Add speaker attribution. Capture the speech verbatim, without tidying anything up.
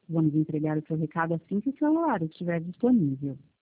Speaker 1: Vamos entregar o seu recado assim que o seu horário estiver disponível.